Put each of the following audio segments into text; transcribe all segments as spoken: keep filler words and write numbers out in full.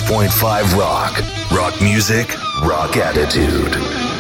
point five Rock. Rock music, rock attitude.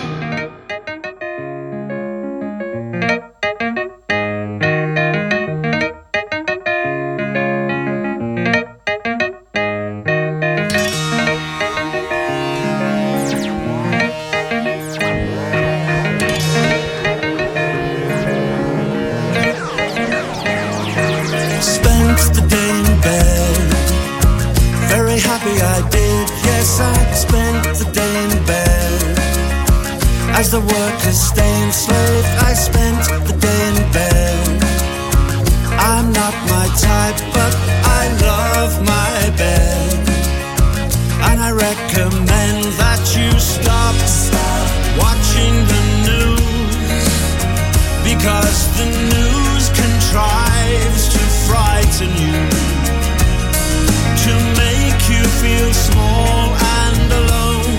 As the workers stay enslaved, I spent the day in bed. I'm not my type, but I love my bed. And I recommend that you stop, stop watching the news, because the news contrives to frighten you, to make you feel small and alone,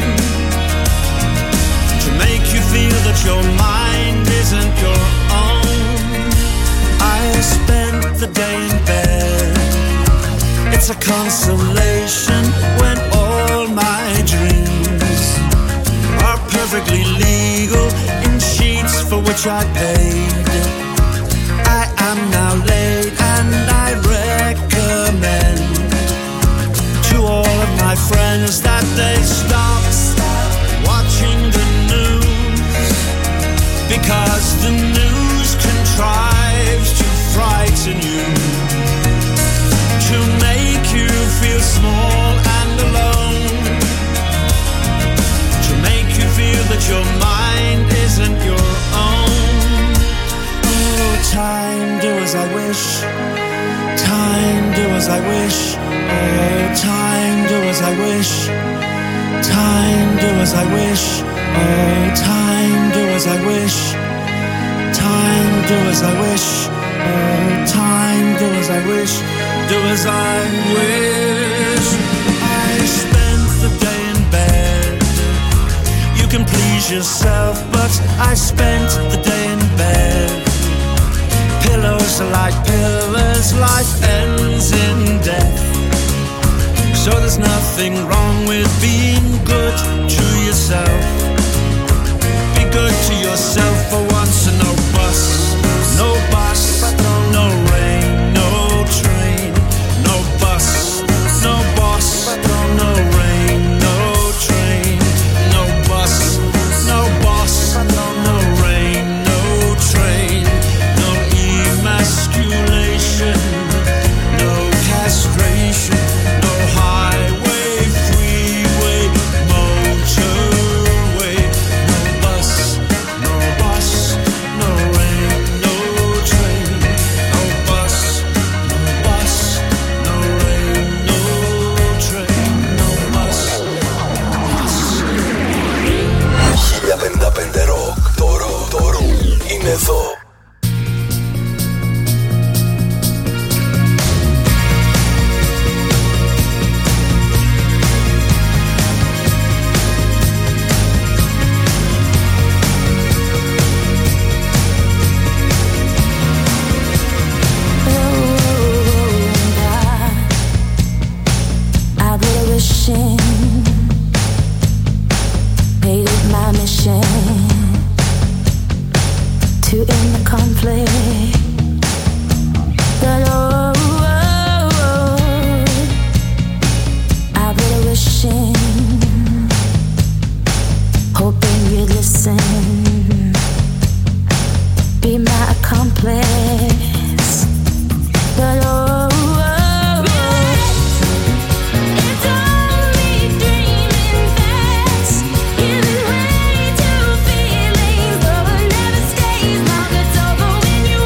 to make you feel that your mind isn't your own. I spent the day in bed. It's a consolation when all my dreams are perfectly legal in sheets for which I paid. I am now late and I recommend to all of my friends that they stop, stop watching the news, because the news contrives to frighten you, to make you feel small and alone, to make you feel that your mind isn't your own. Oh, time, do as I wish. Time, do as I wish. Oh, time, do as I wish. Time, do as I wish. Oh, time, do as I wish. Time, do as I wish. Oh, time, do as I wish. Do as I wish. I spent the day in bed. You can please yourself, but I spent the day in bed. Pillows are like pillars, life ends in death. So there's nothing wrong with being good to yourself. Be good to yourself for once, and no bus, no bus, no rain, no train, no bus, no bus, no rain, no train, no bus, no bus, no rain, no train, no emasculation, no castration, no highway, freeway, motorway, no bus, no bus, no rain, no train, no bus, no bus, no rain, no train, no bus, χίλια πενήντα πέντε Rock. Τώρα, τώρα είναι εδώ. Made it my mission to end the conflict. But oh, oh, oh, I put a wish in, hoping you'd listen, be my accomplice. But oh, When you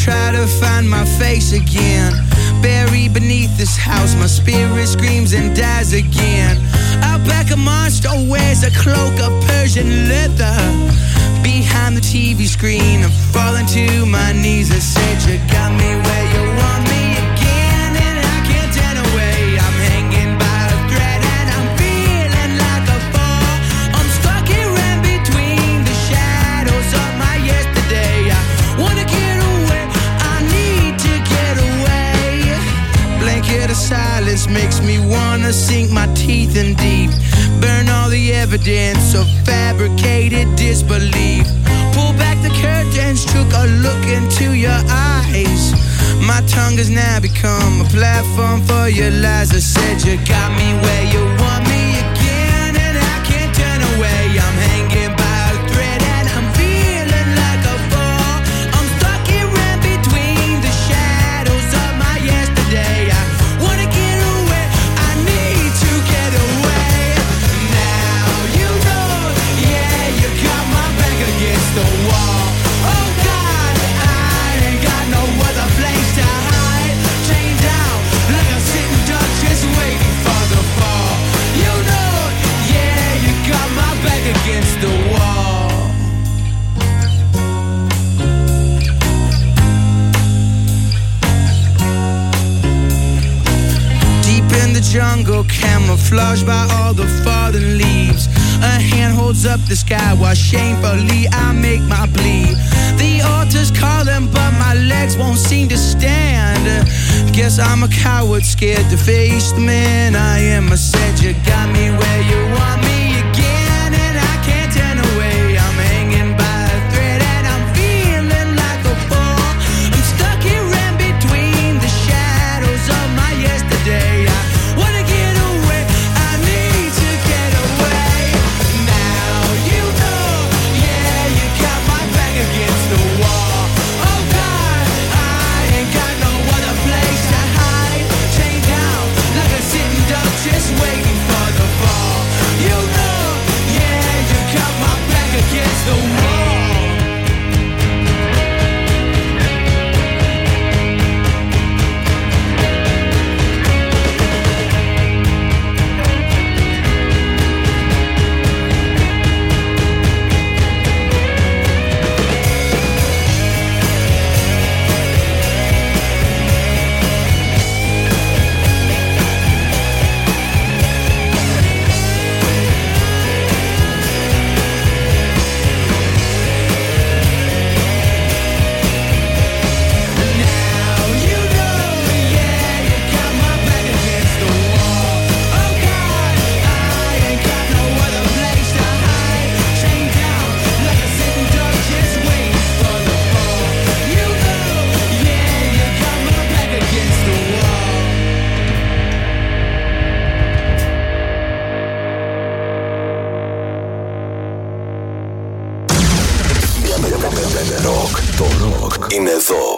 try to find my face again. Buried beneath this house, my spirit screams and dies again. Out back a monster wears a cloak of Persian leather. Behind the T V screen, I'm falling to my knees. I said you got me where you want me again, and I can't turn away. I'm hanging by a thread and I'm feeling like a fall. I'm stuck here in between the shadows of my yesterday. I wanna get away, I need to get away. Blanket of silence makes me wanna sink my teeth in deep. Burn all the evidence of fabricated disbelief. Pull back the curtains, took a look into your eyes. My tongue has now become a platform for your lies. I said you got me where you want me again, and I can't turn away. I'm hanging by a thread and I'm feeling like a fall. I'm stuck here in between the shadows of my yesterday. I wanna get away, I need to get away. Now you know, yeah, you got my back against the wall. Oh God, I ain't got no other place to hide. Chained down like a sitting duck, just waiting for the fall. You know, yeah, you got my back against the wall. Deep in the jungle, camouflaged by all the fallen leaves. A hand holds up the sky while shamefully I make my plea. The altar's calling but my legs won't seem to stand. Guess I'm a coward scared to face the man I am. I said you got me where you want me again, and I can't turn away. I'm hanging by a thread and I'm feeling like a fall. I'm stuck here in between the shadows of my yesterday. I wanna get away, I need to get away. Now you know, yeah, you got my back against the wall. Oh God, I ain't got no other place to hide. Chained down like a sitting duck, just waiting for the fall. You know, yeah, you got my back against the wall. Ροκ, το ροκ είναι εδώ.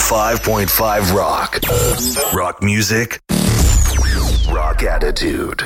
five point five Rock. Rock music. Rock attitude.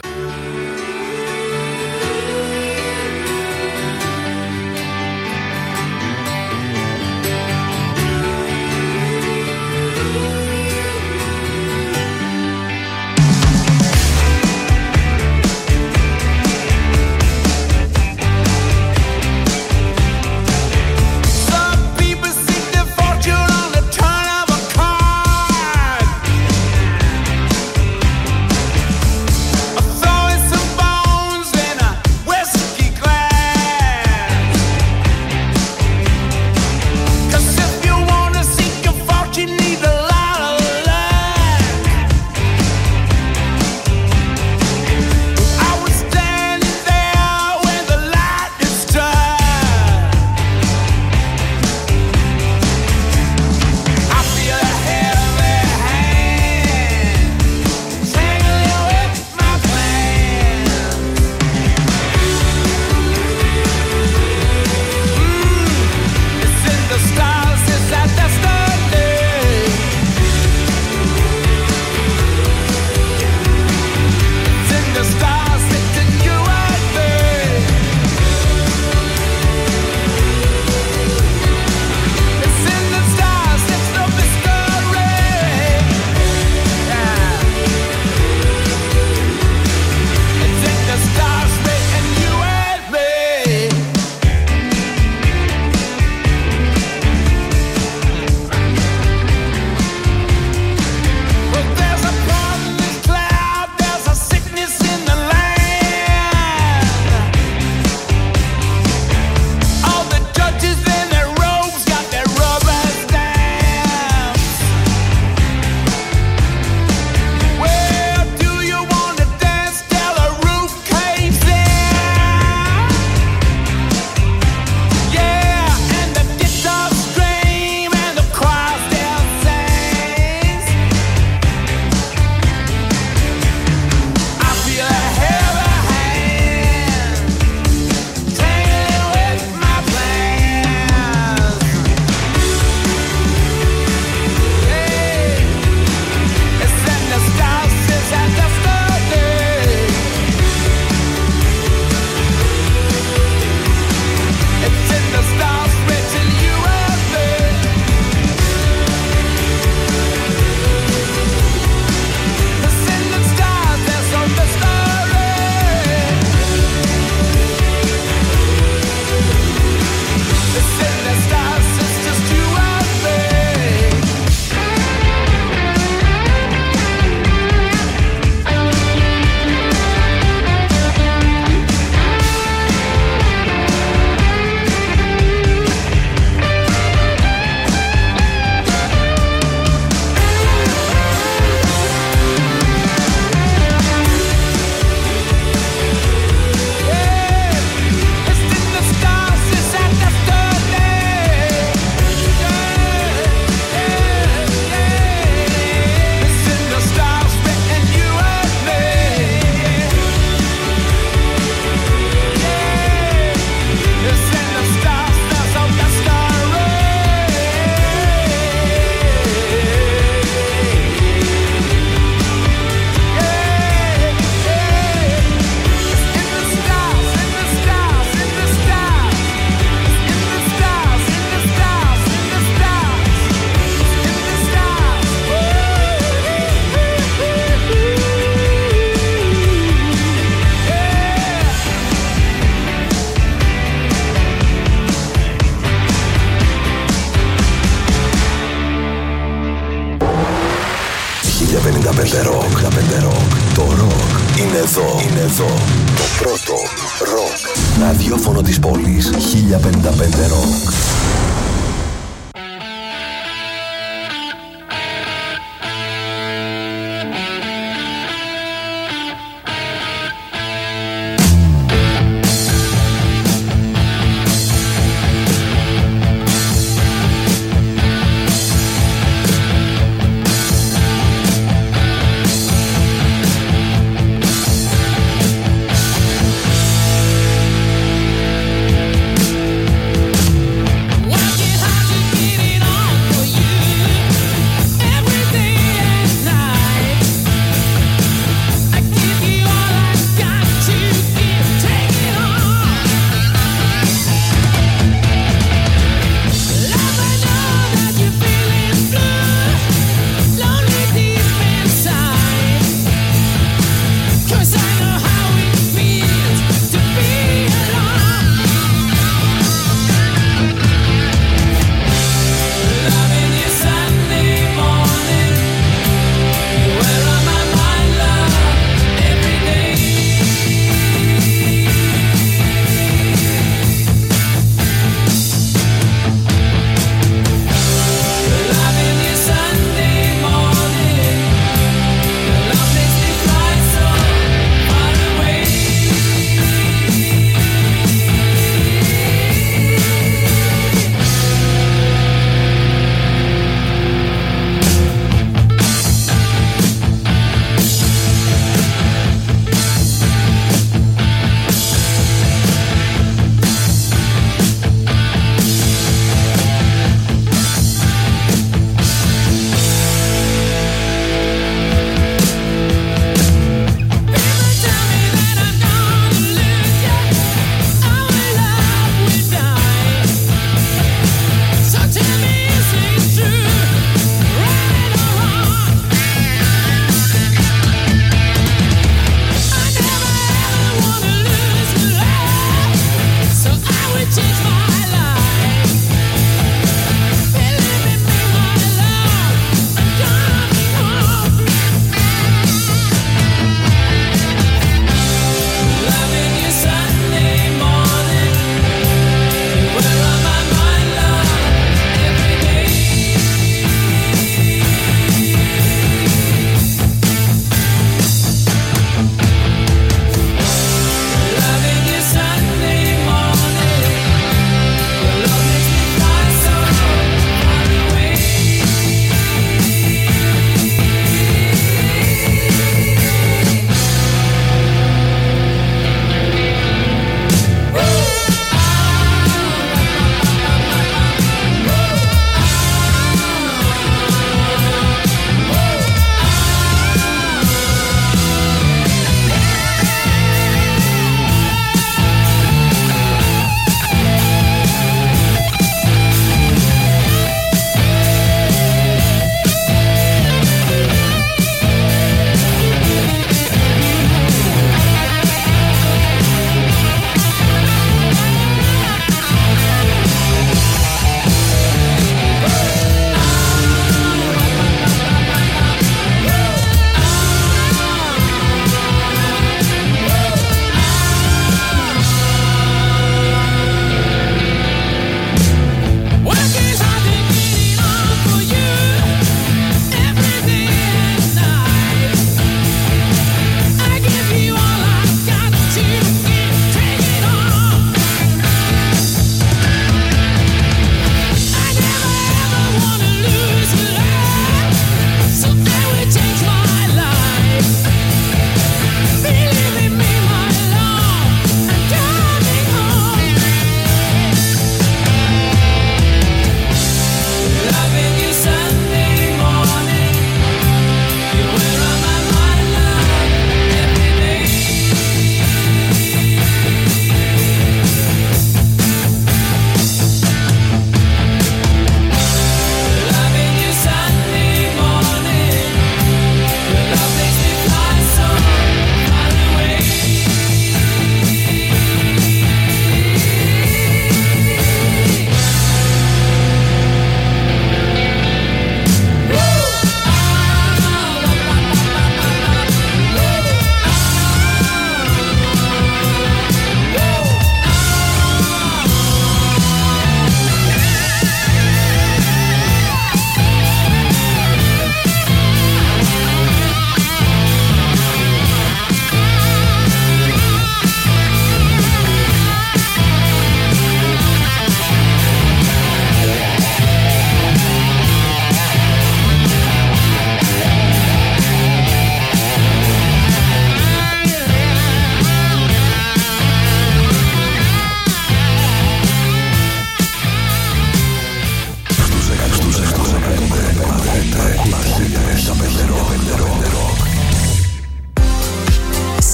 χίλια πενήντα πέντε Rock. Το rock είναι εδώ. Είναι εδώ. Το πρώτο rock ραδιόφωνο της πόλης. χίλια πενήντα πέντε Rock.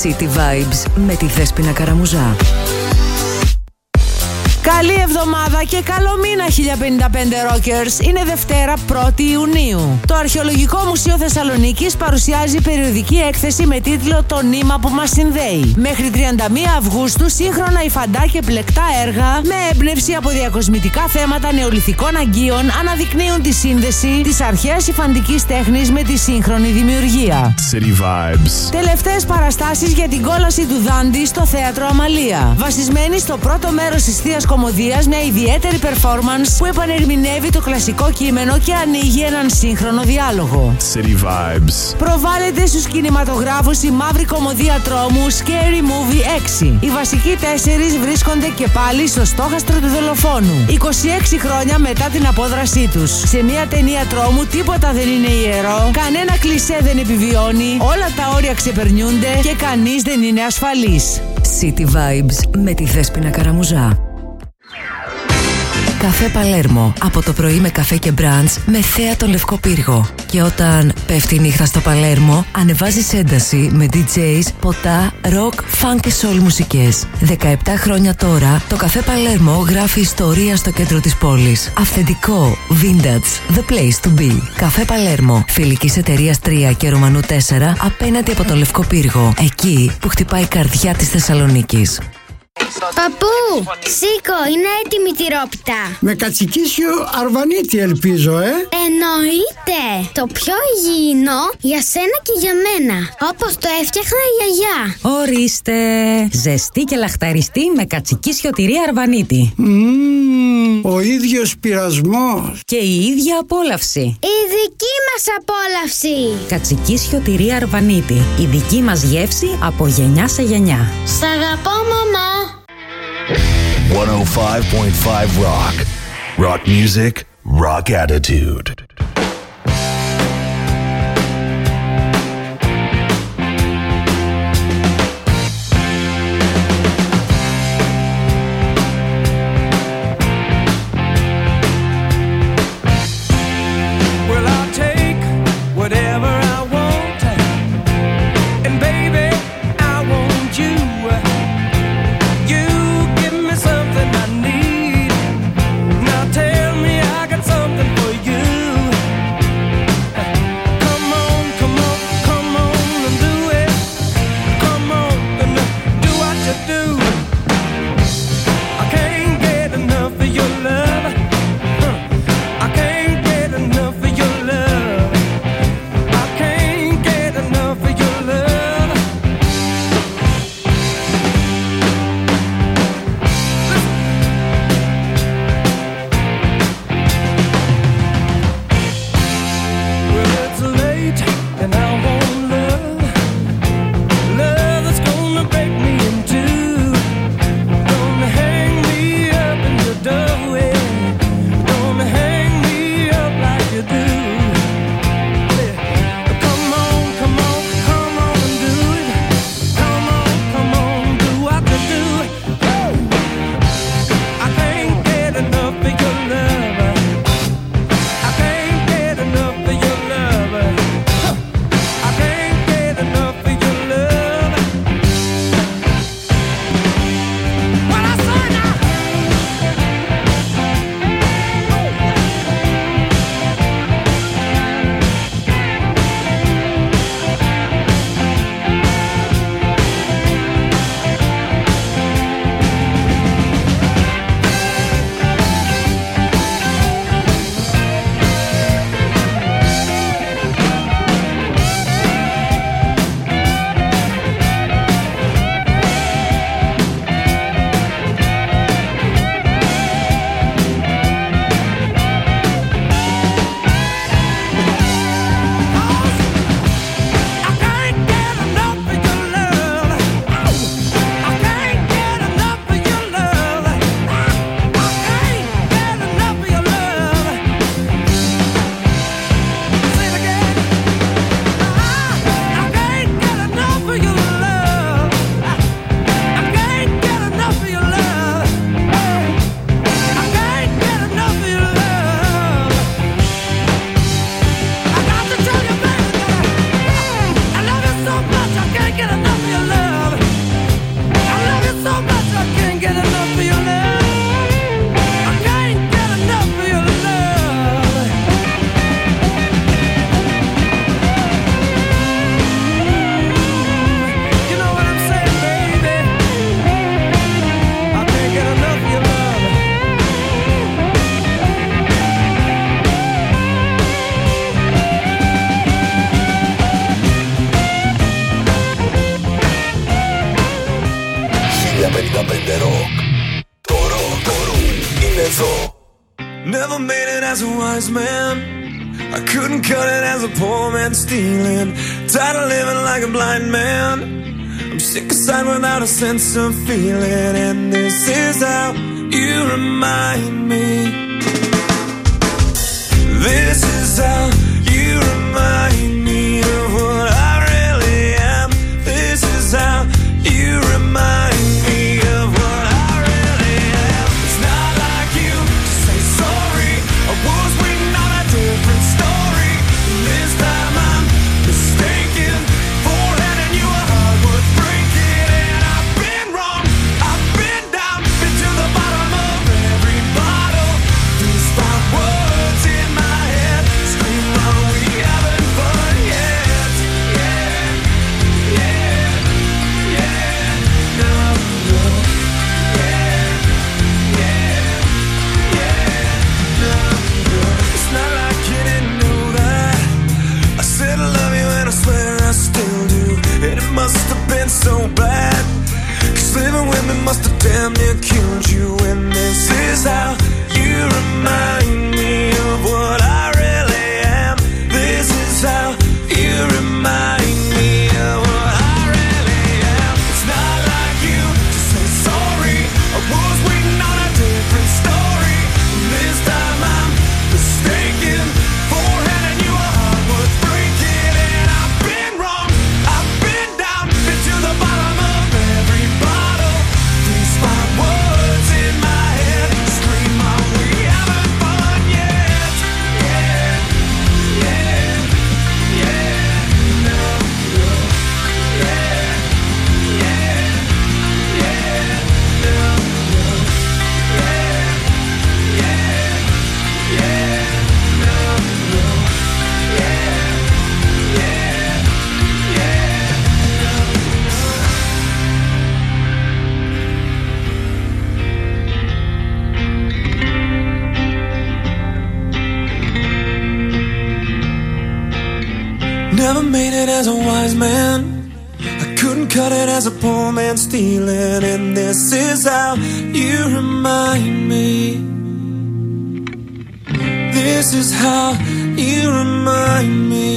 City Vibes με τη Δέσποινα Καραμουζά. Καλή εβδομάδα και καλό μήνα χίλια πενήντα πέντε Rockers. Είναι Δευτέρα πρώτη Ιουνίου. Το Αρχαιολογικό Μουσείο Θεσσαλονίκης παρουσιάζει περιοδική έκθεση με τίτλο «Το νήμα που μας συνδέει». Μέχρι τριάντα μία Αυγούστου σύγχρονα υφαντά και πλεκτά έργα με έμπνευση από διακοσμητικά θέματα νεολιθικών αγκίων αναδεικνύουν τη σύνδεση της αρχαίας υφαντικής τέχνης με τη σύγχρονη δημιουργία. City Vibes. Τελευταίες παραστάσεις για την κόλαση του Δάντη στο Θέατρο Αμαλία. Βασισμένη στο πρώτο μέρος της Θείας Κομμωδίας, μια ιδιαίτερη performance που επανερμηνεύει το κλασικό κείμενο και ανοίγει έναν σύγχρονο διάλογο. City Vibes. Προβάλλεται στους κινηματογράφους η μαύρη κομμωδία τρόμου Scary Movie έξι. Οι βασικοί τέσσερις βρίσκονται και πάλι στο στόχαστρο του δολοφόνου, είκοσι έξι χρόνια μετά την απόδρασή τους. Σε μια ταινία τρόμου τίποτα δεν είναι ιερό, κανένα κλισέ δεν επιβιώνει, όλα τα όρια ξεπερνιούνται και κανείς δεν είναι ασφαλής. City Vibes με τη Δέσποινα Καραμουζά. Καφέ Παλέρμο. Από το πρωί με καφέ και μπραντς με θέα το Λευκό Πύργο. Και όταν πέφτει η νύχτα στο Παλέρμο, ανεβάζεις ένταση με ντι τζέις, ποτά, ροκ, φαν και σόλ μουσικές. δεκαεπτά χρόνια τώρα, το Καφέ Παλέρμο γράφει ιστορία στο κέντρο της πόλης. Αυθεντικό, vintage, the place to be. Καφέ Παλέρμο. Φιλικής εταιρείας τρία και Ρωμανού τέσσερα απέναντι από το Λευκό Πύργο. Εκεί που χτυπάει η καρδιά της Θεσσαλονίκης. Παππού, σήκω, είναι έτοιμη η τυρόπιτα. Με κατσικίσιο αρβανίτη ελπίζω, ε. Εννοείται. Το πιο υγιεινό για σένα και για μένα. Όπως το έφτιαχνα η γιαγιά. Ορίστε. Ζεστή και λαχταριστή με κατσικίσιο τυρί αρβανίτη. Mm, ο ίδιος πειρασμός. Και η ίδια απόλαυση. Η δική μας απόλαυση. Κατσικίσιο τυρί αρβανίτη. Η δική μας γεύση από γενιά σε γενιά. Σ' αγαπώ, μαμά. εκατόν πέντε κόμμα πέντε Rock. Rock music, rock attitude. Well, I'll take whatever I want, and baby, I want you. You give me something I need. Now tell me I got something for you. εδώ. Never made it as a wise man. I couldn't cut it as a poor man stealing. Tired of living like a blind man. I'm sick aside without a sense of feeling. And this is how you remind me. This is how you remind me of what I really am. This is how you remind me of what I really am. It's not like you to say sorry. I was waiting on a different story. This time I'm mistaken for handing you a heart worth breaking. And I've been wrong, I've been down, been to the bottom of every bottle. These five words in my head scream, are we having fun yet? Yeah, yeah, yeah, no, no, yeah, yeah, yeah, no, no. It's not like you didn't know that. I said I love you and I swear I still do. And it must have been so bad, 'cause living with me must have damn near killed you. And this is how you remind me of what I really am. This is how you remind me of what I really am. It's not like you to say sorry. I was waiting on a different story. This time I'm mistaken for handing you a heart worth breaking. And I've been wrong, I've been down, been to the bottom of every bottle. These five words in my head scream, are we having fun yet? Yeah, yeah, yeah, no, no, yeah, yeah, yeah, no, no, yeah, yeah, yeah, no, no, yeah, yeah, yeah, Never made it as a wise man. I couldn't cut it as a poor man stealing. And this is how you remind me. This is how you remind me.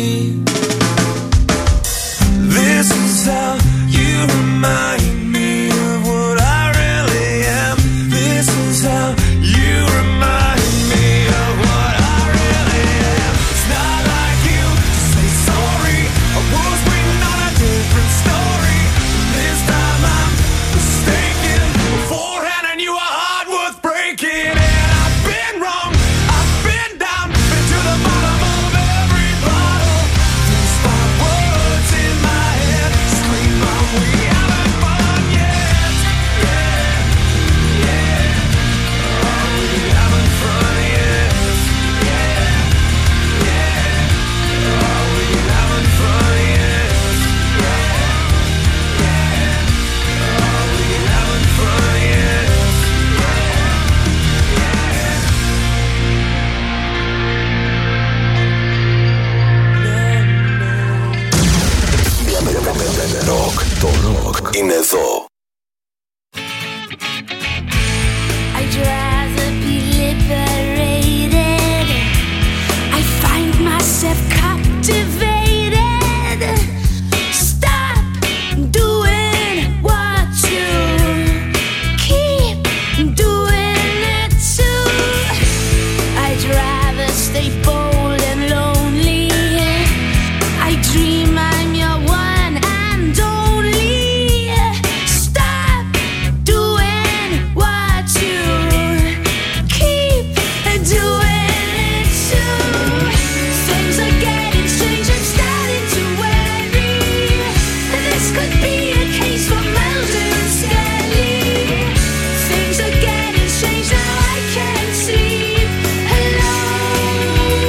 This is how you remind me of what I really am. This is how you remind me of what I really am. It's not like you to say sorry. I was waiting on a different story. This time I'm mistaken for handing you a heart worth breaking. And I've been wrong, I've been down, been to the bottom of every bottle. These five words in my head scream, are we having fun yet? Yeah, yeah, are we having fun yet? Yeah, yeah, are we having fun yet? Yeah, yeah, are we having fun yet? Ροκ, το ροκ είναι εδώ. I'd rather be liberated. I find myself captivated. Stop doing what you keep doing it too. I'd rather stay bold and lonely. I dream I'm your one and only. Stop doing what you keep doing it too. Things are getting strange, I'm starting to worry. This could be a case for Mulder and Scully. Things are getting strange, now I can't sleep alone.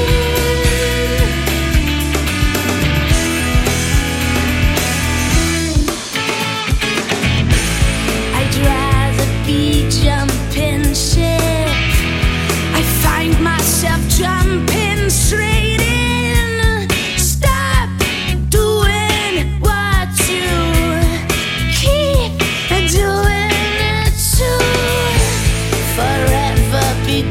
I'd rather be jumping ship. I find myself jumping straight in. Stop doing what you keep doing it too. Forever be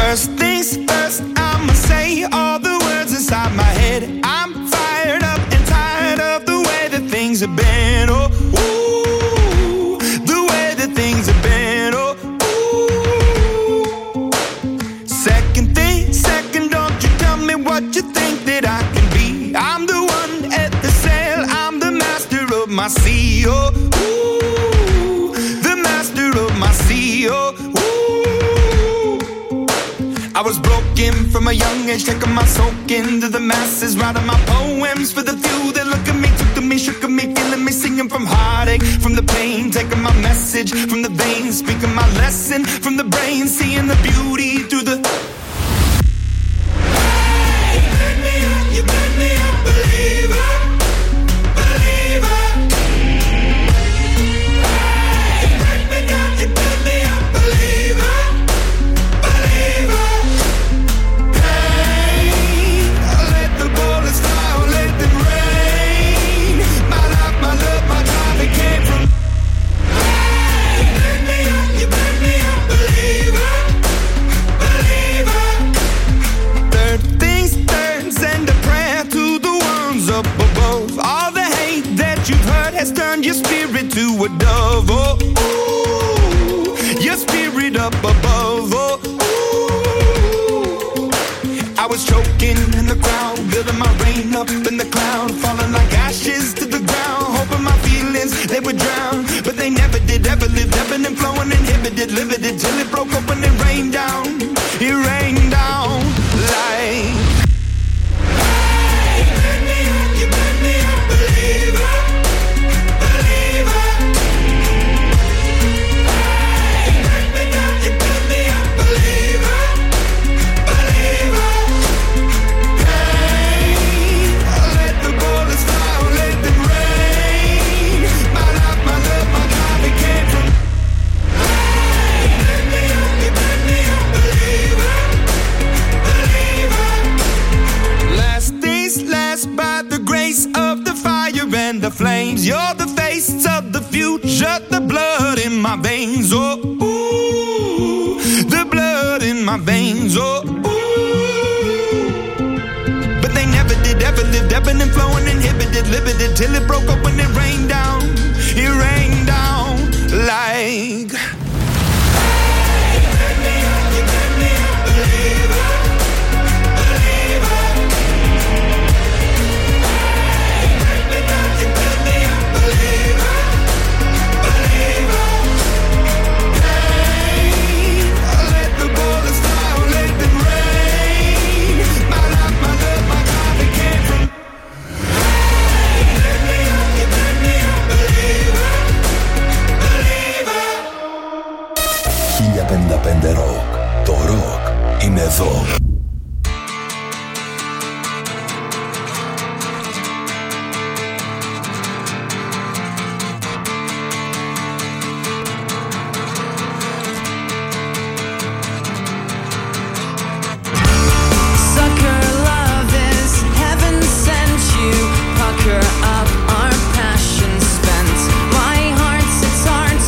First things first, I'ma say all the words inside my head. I'm fired up and tired of the way that things have been. Oh, ooh, the way that things have been. Oh, ooh. Second thing, second, don't you tell me what you think that I can be. I'm the one at the sail, I'm the master of my sea. Oh, ooh, the master of my sea. Oh, I was broken from a young age, taking my soak into the masses, writing my poems for the few that look at me, took to me, shook at me, feeling me, singing from heartache, from the pain, taking my message from the veins, speaking my lesson from the brain, seeing the beauty through the. Hey, you made me up, you made me a believer, believer. Hey, you break me down, you made me a believer. Has turned your spirit to a dove, oh, ooh, your spirit up above, oh, ooh. I was choking in the crowd, building my rain up in the cloud, falling like ashes to the ground, hoping my feelings, they would drown, but they never did, ever lived, ebbing and flowing, inhibited, limited, till it broke up when it rained down, it rained down like. Hey, you made me up, you made me a believer. The flames, you're the face of the future, the blood in my veins, oh, ooh, the blood in my veins, oh, ooh. But they never did, ever lived, ebbing and flowing, inhibited, limited, till it broke up when it rained down, it rained down like. Hey, you made me up, you made me a believer, believer. χίλια πενήντα πέντε Rock. Το rock είναι εδώ.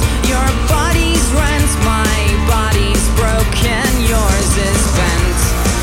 Yours is bent.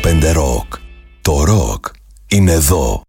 πέντε Rock. Το ροκ είναι εδώ.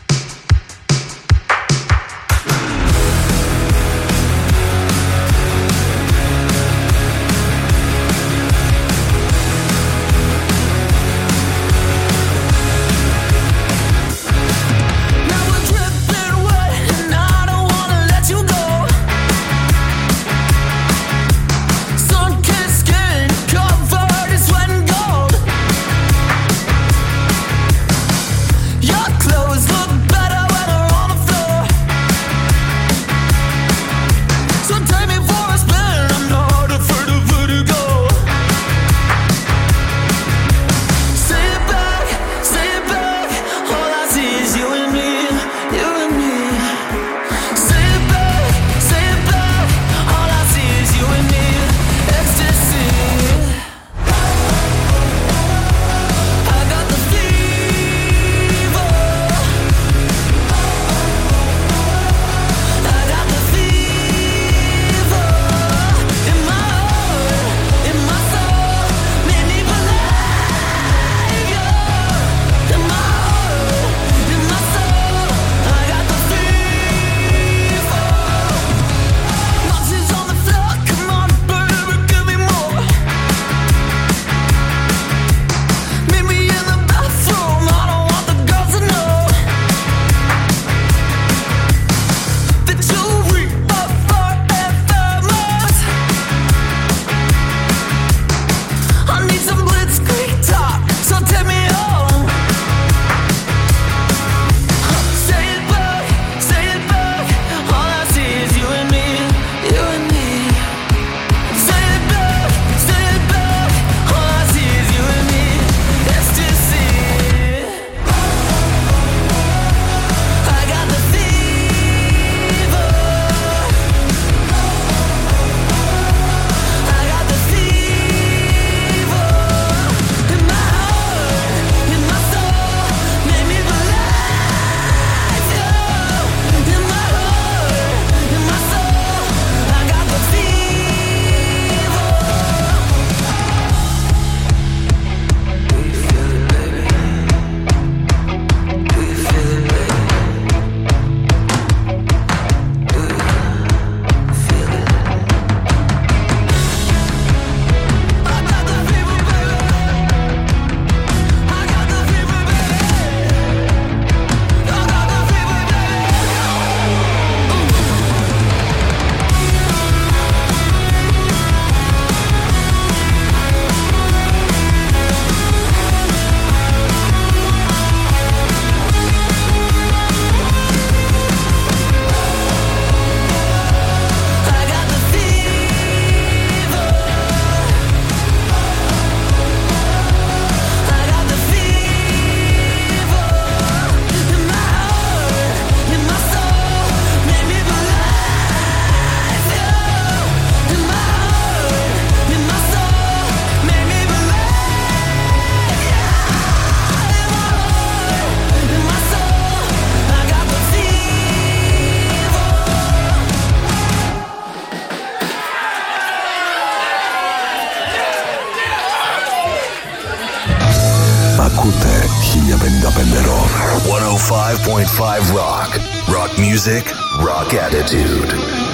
Ακούτε χίλια πενήντα πέντε Rock. εκατόν πέντε κόμμα πέντε Rock. Rock music, rock attitude.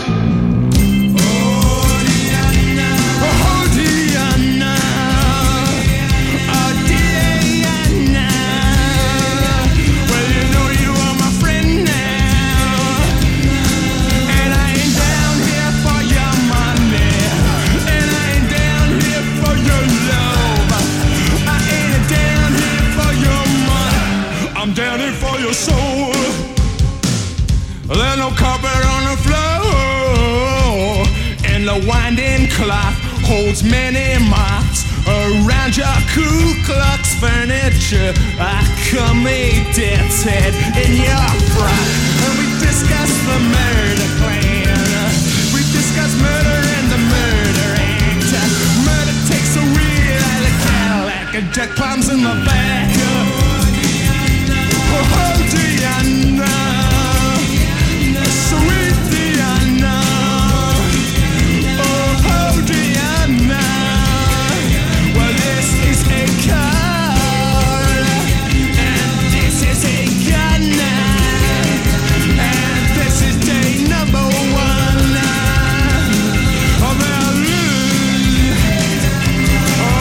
Soul. There's no carpet on the floor, and the winding clock holds many marks around your Ku Klux furniture. I come a death's head in your frock, and we discuss the murder plan. We discuss murder and the murder act. Murder takes a wheel like a Cadillac, and Jack climbs in the van.